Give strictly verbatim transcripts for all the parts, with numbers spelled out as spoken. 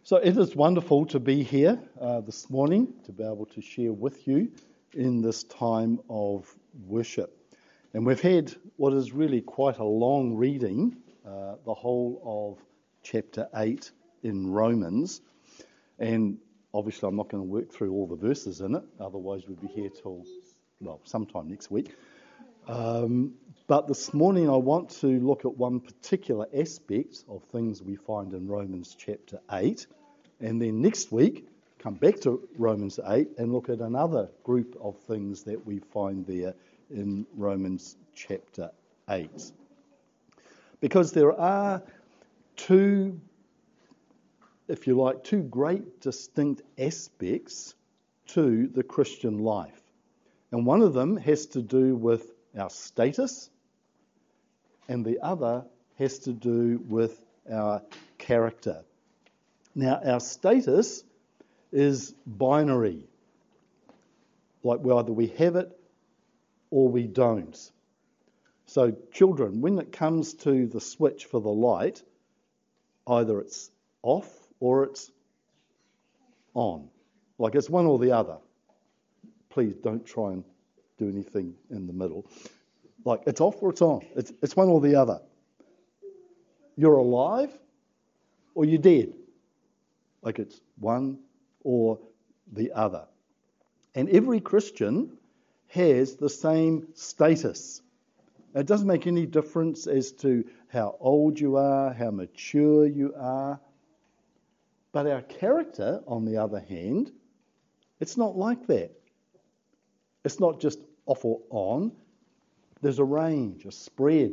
So it is wonderful to be here uh, this morning, to be able to share with you in this time of worship. And we've had what is really quite a long reading, uh, the whole of chapter eight in Romans. And obviously I'm not going to work through all the verses in it, otherwise we'd be here till, well, sometime next week. Um, but this morning I want to look at one particular aspect of things we find in Romans chapter eight. And then next week, come back to Romans eight and look at another group of things that we find there in Romans chapter eight. Because there are two, if you like, two great distinct aspects to the Christian life. And one of them has to do with our status, and the other has to do with our character. Now, our status is binary. Like either we have it or we don't. So children, when it comes to the switch for the light, either it's off or it's on. Like it's one or the other. Please don't try and do anything in the middle. Like it's off or it's on. It's, it's one or the other. You're alive or you're dead. Like it's one or the other. And every Christian has the same status. It doesn't make any difference as to how old you are, how mature you are. But our character, on the other hand, it's not like that. It's not just off or on. There's a range, a spread.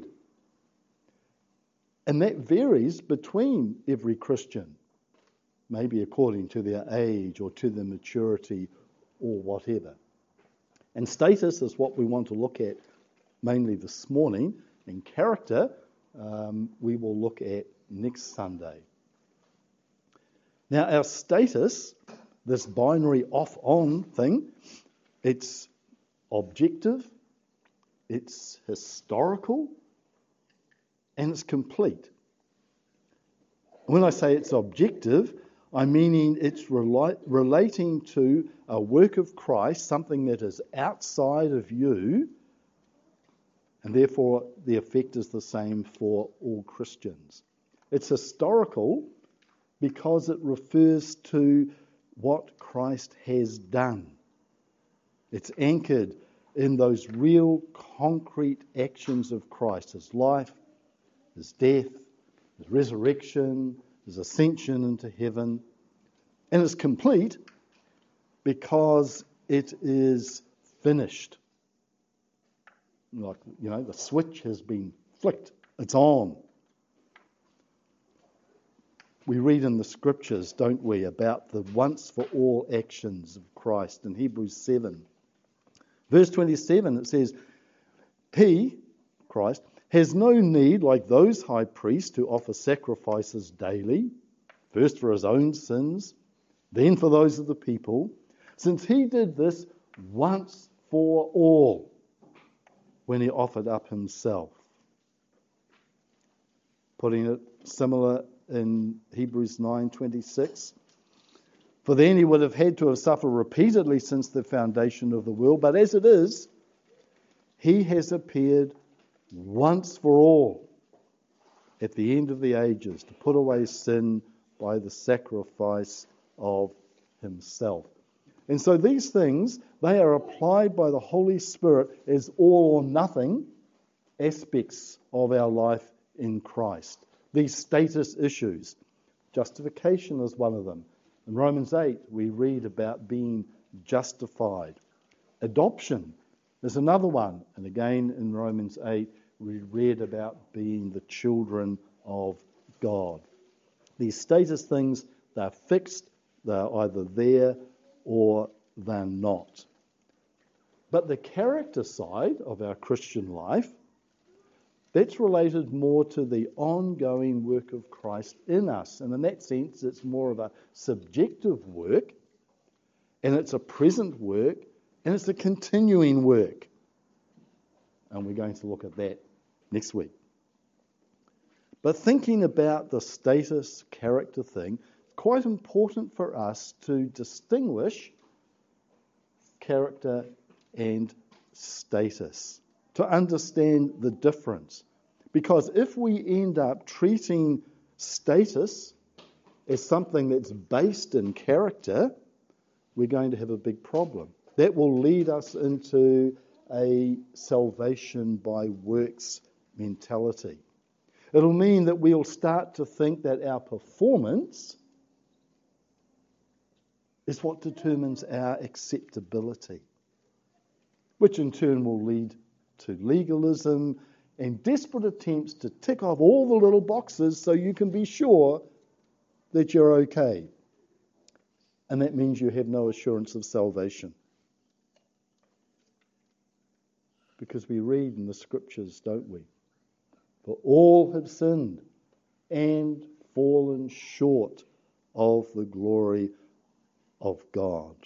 And that varies between every Christian. Maybe according to their age or to their maturity or whatever. And status is what we want to look at mainly this morning. And character, um, we will look at next Sunday. Now, our status, this binary off-on thing, it's objective, it's historical, and it's complete. When I say it's objective, I mean it's rela- relating to a work of Christ, something that is outside of you, and therefore the effect is the same for all Christians. It's historical because it refers to what Christ has done. It's anchored in those real concrete actions of Christ, his life, his death, his resurrection, his ascension into heaven. And it's complete because it is finished. Like, you know, the switch has been flicked. It's on. We read in the scriptures, don't we, about the once for all actions of Christ in Hebrews seven. Verse twenty-seven, it says, He, Christ, has no need, like those high priests, to offer sacrifices daily, first for his own sins, then for those of the people, since he did this once for all when he offered up himself. Putting it similar in Hebrews nine twenty-six. For then he would have had to have suffered repeatedly since the foundation of the world, but as it is, he has appeared once for all at the end of the ages to put away sin by the sacrifice of himself. And so these things, they are applied by the Holy Spirit as all or nothing aspects of our life in Christ. These status issues. Justification is one of them. In Romans eight, we read about being justified. Adoption is another one. And again, in Romans eight, we read about being the children of God. These status things, they're fixed, they're either there or they're not. But the character side of our Christian life, that's related more to the ongoing work of Christ in us. And in that sense, it's more of a subjective work, and it's a present work, and it's a continuing work. And we're going to look at that next week. But thinking about the status character thing, quite important for us to distinguish character and status, to understand the difference. Because if we end up treating status as something that's based in character, we're going to have a big problem. That will lead us into a salvation by works mentality. It'll mean that we'll start to think that our performance is what determines our acceptability, which in turn will lead to legalism and desperate attempts to tick off all the little boxes so you can be sure that you're okay. And that means you have no assurance of salvation. Because we read in the scriptures, don't we? For all have sinned and fallen short of the glory of God.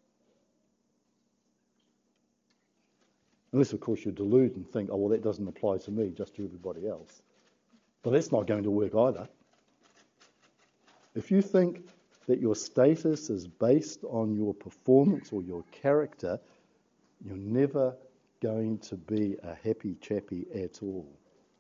Unless, of course, you're deluded and think, oh, well, that doesn't apply to me, just to everybody else. But that's not going to work either. If you think that your status is based on your performance or your character, you're never going to be a happy chappy at all.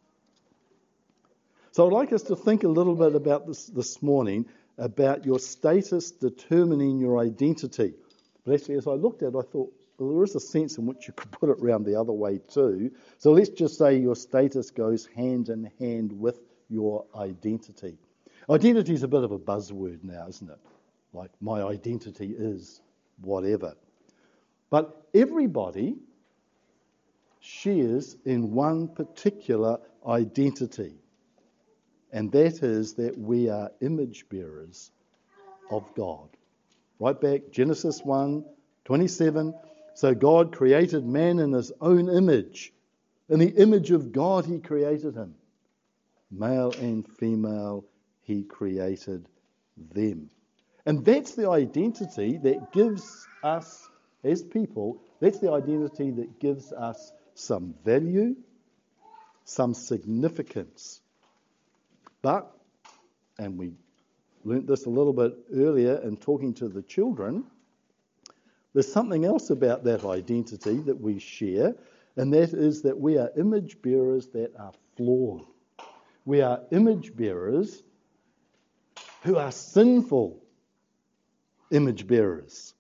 So I'd like us to think a little bit about this this morning, about your status determining your identity. But actually, as I looked at it, I thought, well, there is a sense in which you could put it around the other way too. So let's just say your status goes hand in hand with your identity. Identity is a bit of a buzzword now, isn't it? Like, my identity is whatever. But everybody shares in one particular identity, and that is that we are image bearers of God. Right back, Genesis one twenty-seven. So God created man in his own image. In the image of God he created him. Male and female he created them. And that's the identity that gives us, as people, that's the identity that gives us some value, some significance. But, and we learnt this a little bit earlier in talking to the children, there's something else about that identity that we share, and that is that we are image bearers that are flawed. We are image bearers who are sinful image bearers,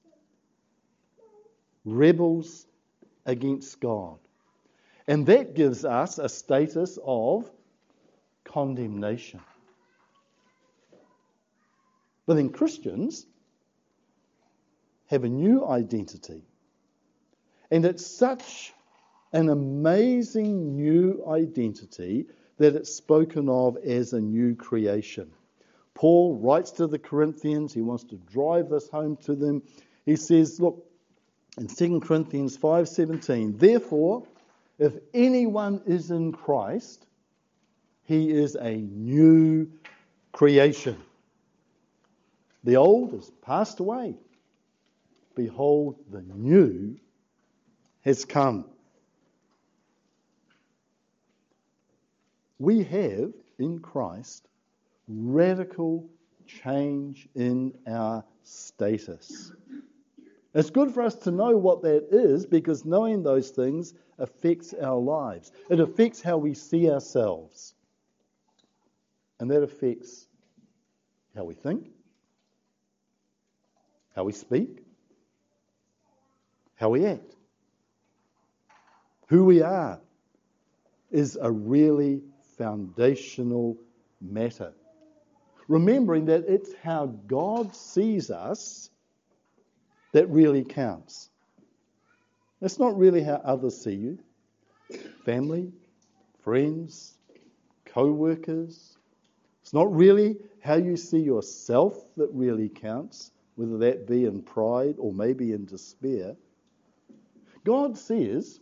rebels against God. And that gives us a status of condemnation. But then Christians have a new identity. And it's such an amazing new identity that it's spoken of as a new creation. Paul writes to the Corinthians, he wants to drive this home to them. He says, look, in Second Corinthians five seventeen, therefore, if anyone is in Christ, he is a new creation. The old has passed away. Behold, the new has come. We have in Christ radical change in our status. It's good for us to know what that is, because knowing those things affects our lives. It affects how we see ourselves. And that affects how we think, how we speak, how we act. Who we are is a really foundational matter. Remembering that it's how God sees us that really counts. It's not really how others see you. Family, friends, co-workers. It's not really how you see yourself that really counts, whether that be in pride or maybe in despair. God says,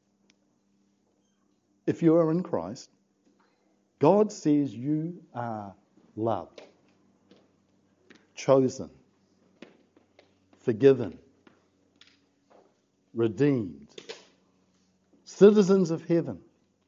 if you are in Christ, God says you are loved, chosen, forgiven, redeemed, citizens of heaven,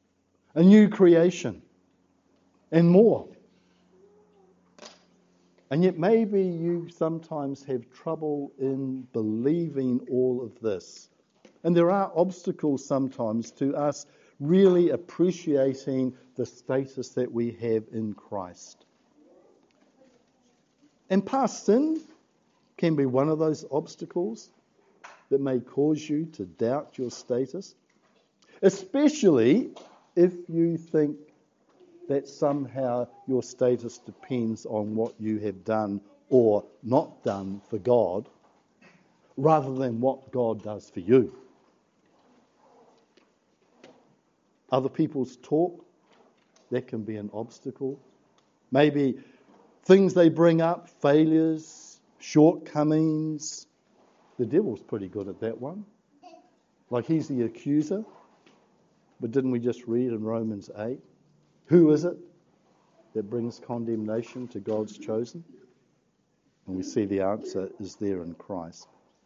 a new creation, and more. And yet maybe you sometimes have trouble in believing all of this. And there are obstacles sometimes to us really appreciating the status that we have in Christ. And past sin can be one of those obstacles that may cause you to doubt your status, especially if you think that somehow your status depends on what you have done or not done for God, rather than what God does for you. Other people's talk, that can be an obstacle. Maybe things they bring up, failures, shortcomings. The devil's pretty good at that one. Like he's the accuser. But didn't we just read in Romans eight? Who is it that brings condemnation to God's chosen? And we see the answer is there in Christ.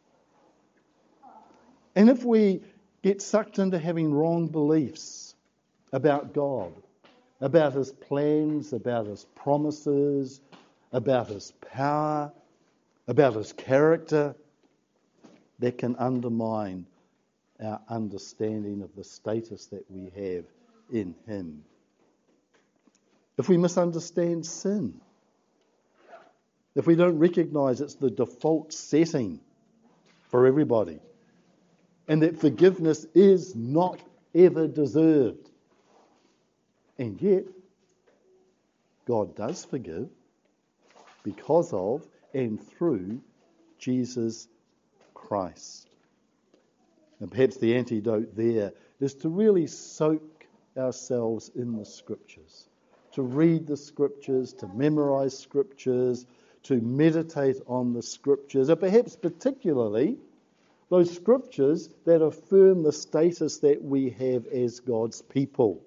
And if we get sucked into having wrong beliefs about God, about his plans, about his promises, about his power, about his character, that can undermine our understanding of the status that we have in him. If we misunderstand sin, if we don't recognise it's the default setting for everybody, and that forgiveness is not ever deserved, and yet God does forgive because of and through Jesus Christ. And perhaps the antidote there is to really soak ourselves in the Scriptures, to read the Scriptures, to memorise Scriptures, to meditate on the Scriptures, or perhaps particularly those Scriptures that affirm the status that we have as God's people.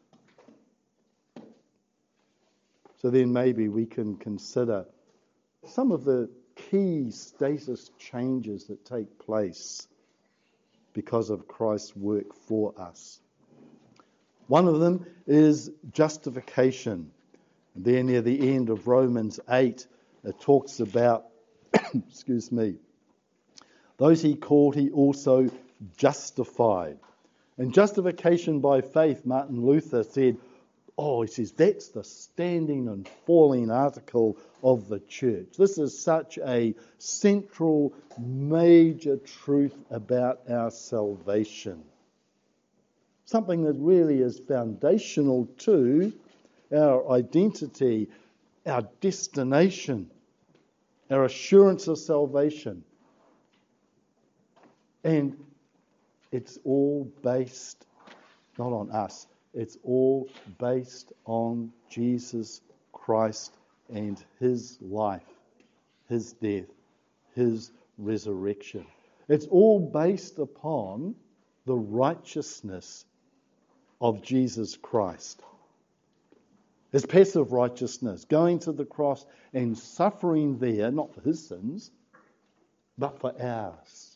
So then maybe we can consider some of the key status changes that take place because of Christ's work for us. One of them is justification. And there near the end of Romans eight, it talks about, excuse me, those he called, he also justified. And justification by faith, Martin Luther said, oh, he says, that's the standing and falling article of the church. This is such a central, major truth about our salvation. Something that really is foundational to our identity, our destination, our assurance of salvation. And it's all based not on us, it's all based on Jesus Christ and his life, his death, his resurrection. It's all based upon the righteousness of Jesus Christ. His passive righteousness, going to the cross and suffering there, not for his sins, but for ours.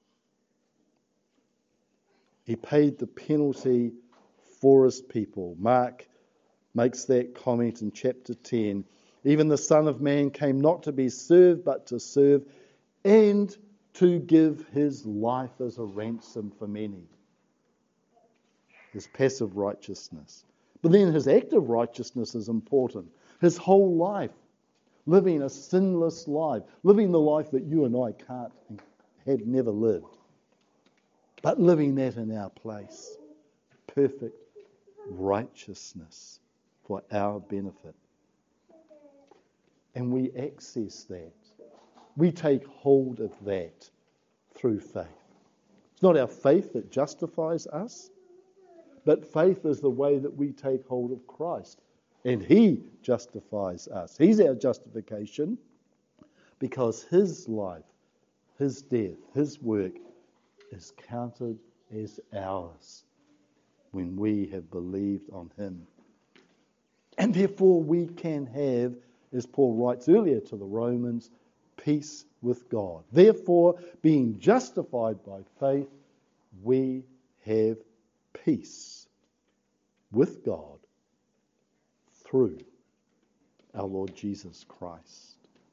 He paid the penalty for his people. Mark makes that comment in chapter ten. Even the Son of Man came not to be served, but to serve and to give his life as a ransom for many. His passive righteousness. But then his active righteousness is important. His whole life, living a sinless life, living the life that you and I can't and have never lived, but living that in our place. Perfect righteousness for our benefit. And we access that. We take hold of that through faith. It's not our faith that justifies us, but faith is the way that we take hold of Christ. And he justifies us. He's our justification because his life, his death, his work is counted as ours when we have believed on him. And therefore we can have, as Paul writes earlier to the Romans, peace with God. Therefore, being justified by faith, we have peace with God through our Lord Jesus Christ.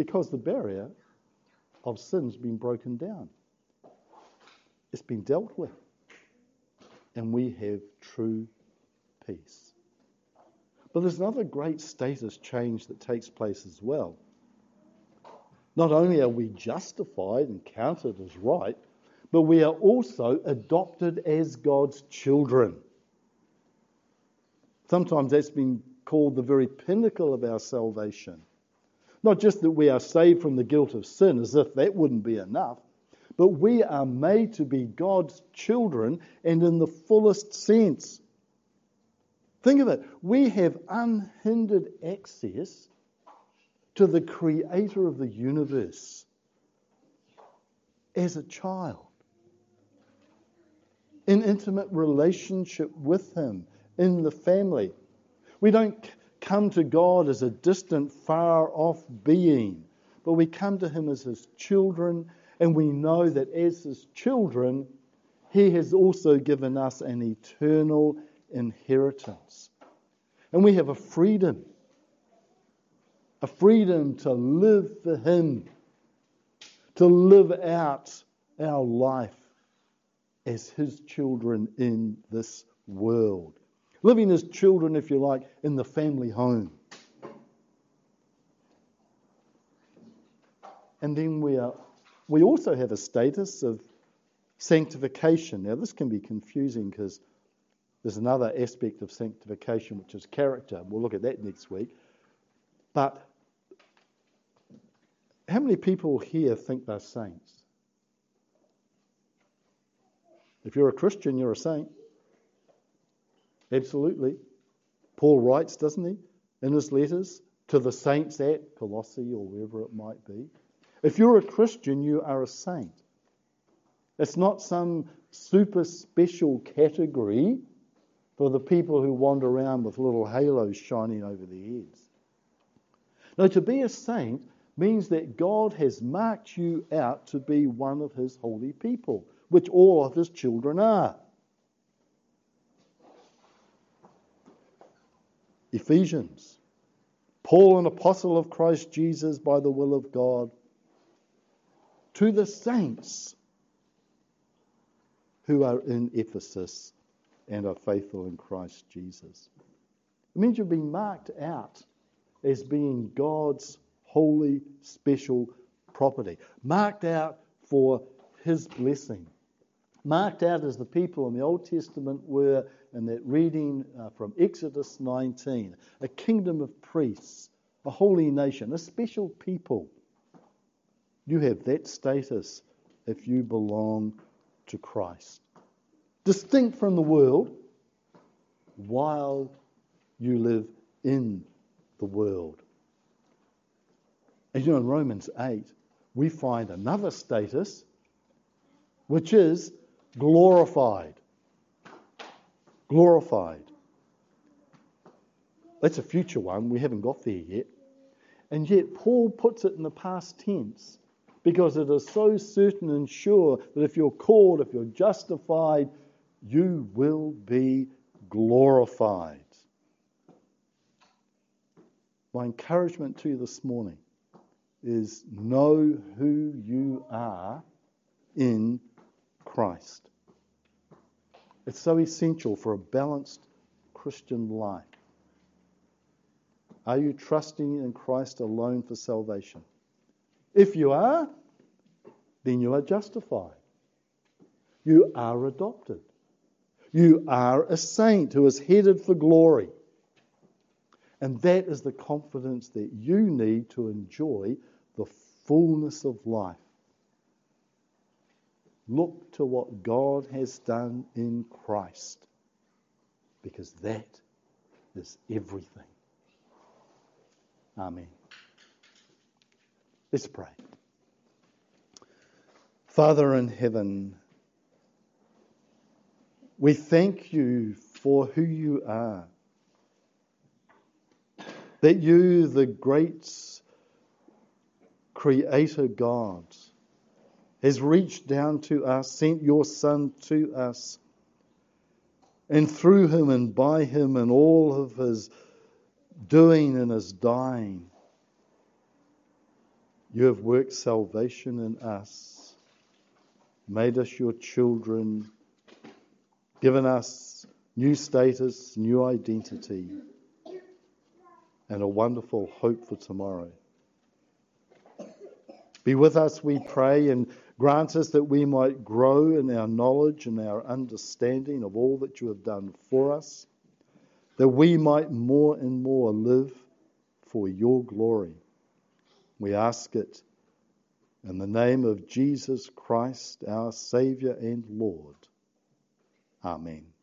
because the barrier of sin's been broken down. It's been dealt with. And we have true peace. But there's another great status change that takes place as well. Not only are we justified and counted as right, but we are also adopted as God's children. Sometimes that's been called the very pinnacle of our salvation. Not just that we are saved from the guilt of sin, as if that wouldn't be enough, but we are made to be God's children, and in the fullest sense. Think of it. We have unhindered access to the creator of the universe as a child. In intimate relationship with him, in the family. We don't come to God as a distant, far-off being, but we come to him as his children, and we know that as his children, he has also given us an eternal inheritance. And we have a freedom, a freedom to live for him, to live out our life as his children in this world. Living as children, if you like, in the family home. And then we are, we also have a status of sanctification. Now, this can be confusing because there's another aspect of sanctification, which is character. We'll look at that next week. But how many people here think they're saints? If you're a Christian, you're a saint. Absolutely. Paul writes, doesn't he, in his letters to the saints at Colossae or wherever it might be. If you're a Christian, you are a saint. It's not some super special category for the people who wander around with little halos shining over their heads. No, to be a saint means that God has marked you out to be one of his holy people, which all of his children are. Ephesians. Paul, an apostle of Christ Jesus by the will of God, to the saints who are in Ephesus and are faithful in Christ Jesus. It means you've been marked out as being God's holy, special property. Marked out for his blessing. Marked out as the people in the Old Testament were in that reading uh, from Exodus nineteen. A kingdom of priests, a holy nation, a special people. You have that status if you belong to Christ. Distinct from the world while you live in the world. As you know, in Romans eight, we find another status which is glorified. Glorified. That's a future one. We haven't got there yet. And yet Paul puts it in the past tense because it is so certain and sure that if you're called, if you're justified, you will be glorified. My encouragement to you this morning is know who you are in Christ. It's so essential for a balanced Christian life. Are you trusting in Christ alone for salvation? If you are, then you are justified. You are adopted. You are a saint who is headed for glory. And that is the confidence that you need to enjoy the fullness of life. Look to what God has done in Christ, because that is everything. Amen. Let's pray. Father in heaven, we thank you for who you are. That you, the great Creator God, has reached down to us, sent your Son to us, and through him and by him and all of his doing and his dying, You have worked salvation in us, made us your children, given us new status, new identity, and a wonderful hope for tomorrow. Be with us, we pray, and grant us that we might grow in our knowledge and our understanding of all that you have done for us, that we might more and more live for your glory. We ask it in the name of Jesus Christ, our Saviour and Lord. Amen.